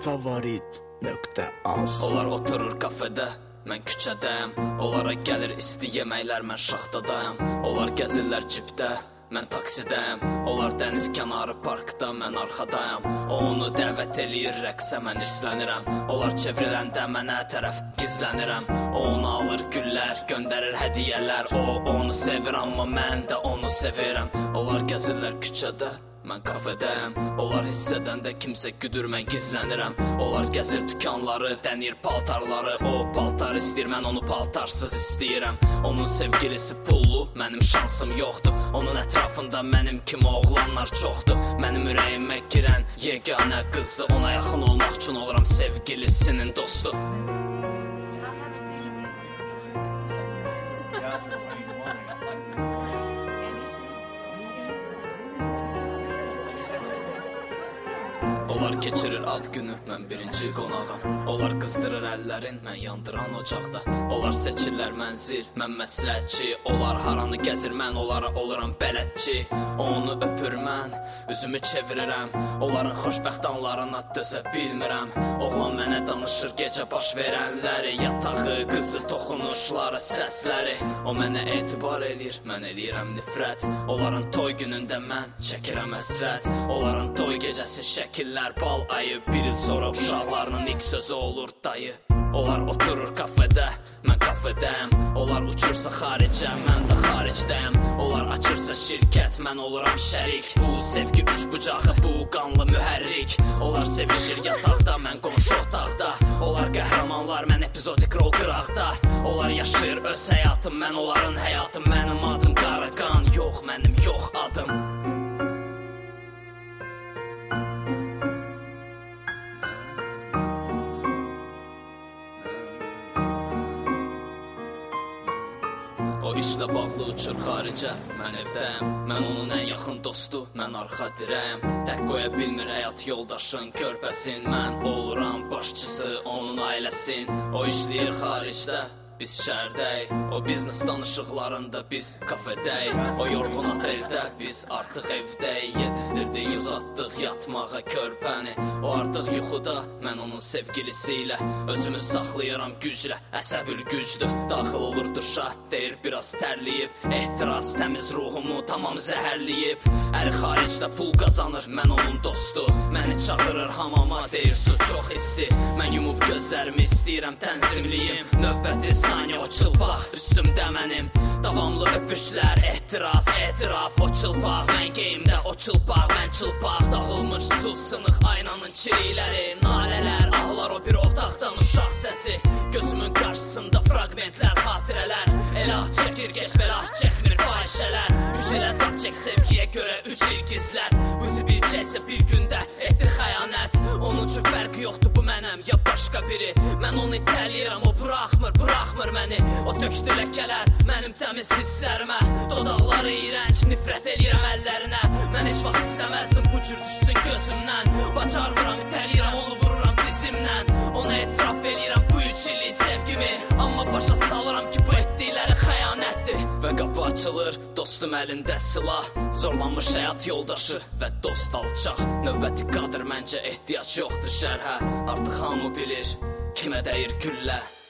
Favorit.az. Onlar oturur kafedə, mən küçədəyəm. Onlara gəlir isti yeməklər, mən şaxtadayam. Onlar gəzirlər cibdə, mən taksidəyəm. Onlar dəniz kənarı parkda, mən arxadayam. O onu dəvət eləyir rəqsə, mən irslənirəm. Onlar çevriləndə mənə tərəf gizlənirəm. O onu alır güllər, göndərir hədiyələr. O onu sevir, amma mən də onu sevirəm. Onlar gəzirlər küçədə, mən kafedəyəm. Onlar hiss edəndə kimsə güdür, mən gizlənirəm. Onlar gəzir dükanları, dənir paltarları. O paltar istəyir, mən onu paltarsız istəyirəm. Onun sevgilisi pullu, mənim şansım yoxdur. Onun ətrafında mənim kimi oğlanlar çoxdur. Mənim ürəyimə girən yeganə qızdır. Ona yaxın olmaq üçün oluram sevgilisinin dostu. Onlar keçirir ad günü, mən birinci qonağam. Onlar qızdırır əllərin, mən yandıran ocaqda. Onlar seçirlər mənzil, mən məsləhətçi. Onlar haranı gəzir, mən onlara oluram bələdçi. Onu öpür mən, üzümü çevirirəm. Onların xoşbəxt anlarına dözə bilmirəm. Oğlan mənə danışır gecə baş verənləri, yatağı, qızı, toxunuşları, səsləri. O mənə etibar eləyir, mən eləyirəm nifrət. Onların toy günündə mən çəkirəm əsrət. Onların toy gecəsi şəkillər, bal ayı. Bir il sonra uşaqlarının ilk sözü olur dayı. Onlar oturur kafedə, mən kafedəyəm. Onlar uçursa xaricə, mən də xaricdəyəm. Onlar açırsa şirkət, mən oluram şərik. Bu sevgi üç bucağı, bu qanlı mühərrik. Onlar sevişir yataqda, mən qonşu otaqda. Onlar qəhrəmanlar, mən epizodik rol qıraqda. Onlar yaşayır öz həyatım, mən onların həyatım. Mənim adım Qaraqan, yox mənim yox adım. O işlə bağlı uçur xaricə, mən evdəyəm. Mən onun ən yaxın dostu, mən arxa dirəyəm. Tək qoya bilmir həyat yoldaşın körpəsin. Mən oluram başçısı, onun ailəsin. O işləyir xaricdə, biz şəhərdəyik. O biznes danışıqlarında, biz kafedəyik. O yorğun oteldə, biz artıq evdəyik. Yedizdirdik, uzatdıq yatmağa körpəni. O artıq yuxuda, mən onun sevgilisi ilə. Özümü saxlayıram güclə, əsəbil gücdür. Daxil olur duşa, deyir biraz tərləyib. Ehtiras təmiz ruhumu tamam zəhərləyib. Əri xaricdə pul qazanır, mən onun dostu. Məni çağırır hamama, deyir su çox isti. Mən yumub gözlərimi istəyirəm tənzimliyim. Növbəti saniyə o çılpaq üstümdə mənim. Davamlı öpüşlər, ehtiras, etiraf. O çılpaq, mən geyimdə, o çılpaq, mən çılpaq. Dağılmış su, sınıq aynanın çilikləri. Nalələr, ahlar o bir otaqdan uşaq səsi. Gözümün qarşısında fragmentlər, xatirələr. Elah çəkir, geç belah çəkmir fahişələr. 3 il əzab çək sevgiyə görə 3 il gizlət. Bizi bilcəksə bir gündə etdir xəyanət. Onun üçün fərqi yoxdur bu mənəm ya başqa biri. Mən onu itəliyirəm, o buraxmır məni. O tökdü ləkələr mənim təmiz hisslərimə. Dodaqları iyrənc, nifrət eləyirəm əllərinə. Mən heç vaxt istəməzdim bu cür düşsün gözümdən. Bacarmıram, itəliyirəm, onu vururam dizimdən. Ona etiraf eləyirəm bu 3 illik sevgimi. Amma başa salıram ki bu etdikləri xəyanətdir. Və qapı açılır, dostum əlində silah. Zorlanmış həyat yoldaşı və dost alçaq. Növbəti qadr məncə ehtiyac yoxdur şərhə. Artıq hamı bilir kimə dəyir güllə.